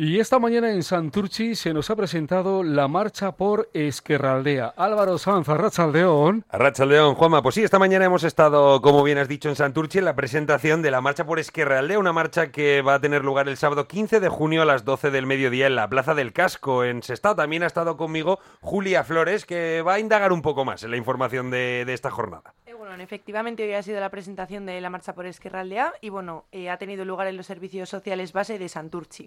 Y esta mañana en Santurtzi se nos ha presentado la marcha por Ezkerraldea. Álvaro Sanz, arratsaldeon. Arratsaldeon, Juanma. Pues sí, esta mañana hemos estado, como bien has dicho, en Santurtzi en la presentación de la marcha por Ezkerraldea, una marcha que va a tener lugar el sábado 15 de junio a las 12 del mediodía en la Plaza del Casco, en Sestao. También ha estado conmigo Julia Flores, que va a indagar un poco más en la información de esta jornada. Bueno, efectivamente hoy ha sido la presentación de la marcha por Ezkerraldea y ha tenido lugar en los servicios sociales base de Santurtzi.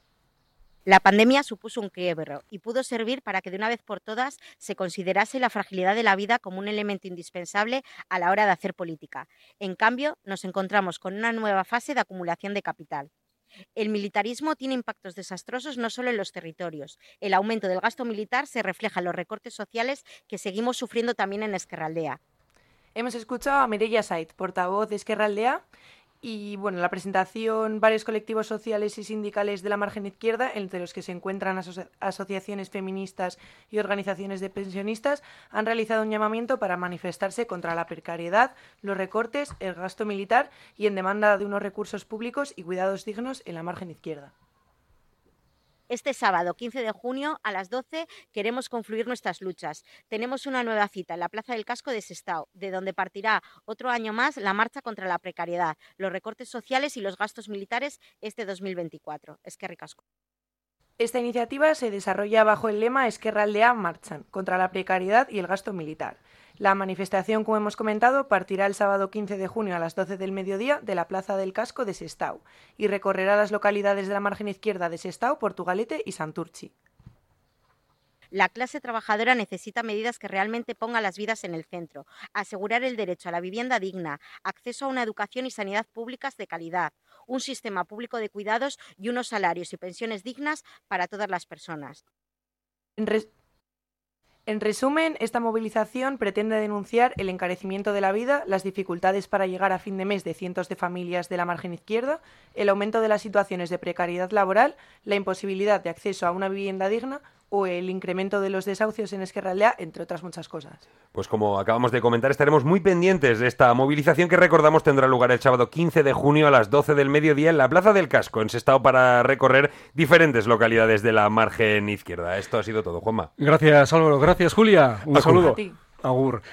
La pandemia supuso un quiebre y pudo servir para que de una vez por todas se considerase la fragilidad de la vida como un elemento indispensable a la hora de hacer política. En cambio, nos encontramos con una nueva fase de acumulación de capital. El militarismo tiene impactos desastrosos no solo en los territorios. El aumento del gasto militar se refleja en los recortes sociales que seguimos sufriendo también en Ezkerraldea. Hemos escuchado a Mireia Saiz, portavoz de Ezkerraldea, y en la presentación varios colectivos sociales y sindicales de la margen izquierda, entre los que se encuentran asociaciones feministas y organizaciones de pensionistas, han realizado un llamamiento para manifestarse contra la precariedad, los recortes, el gasto militar y en demanda de unos recursos públicos y cuidados dignos en la margen izquierda. Este sábado, 15 de junio, a las 12, queremos confluir nuestras luchas. Tenemos una nueva cita en la Plaza del Casco de Sestao, de donde partirá otro año más la marcha contra la precariedad, los recortes sociales y los gastos militares este 2024. Eskerrik asko. Esta iniciativa se desarrolla bajo el lema Ezkerraldea marchan, contra la precariedad y el gasto militar. La manifestación, como hemos comentado, partirá el sábado 15 de junio a las 12 del mediodía de la Plaza del Casco de Sestao y recorrerá las localidades de la margen izquierda de Sestao, Portugalete y Santurtzi. La clase trabajadora necesita medidas que realmente pongan las vidas en el centro, asegurar el derecho a la vivienda digna, acceso a una educación y sanidad públicas de calidad, un sistema público de cuidados y unos salarios y pensiones dignas para todas las personas. En resumen, esta movilización pretende denunciar el encarecimiento de la vida, las dificultades para llegar a fin de mes de cientos de familias de la margen izquierda, el aumento de las situaciones de precariedad laboral, la imposibilidad de acceso a una vivienda digna o el incremento de los desahucios en Ezkerraldea, entre otras muchas cosas. Pues como acabamos de comentar, estaremos muy pendientes de esta movilización que recordamos tendrá lugar el sábado 15 de junio a las 12 del mediodía en la Plaza del Casco, en Sestao, para recorrer diferentes localidades de la margen izquierda. Esto ha sido todo, Juanma. Gracias, Álvaro. Gracias, Julia. Un saludo. A ti. Agur.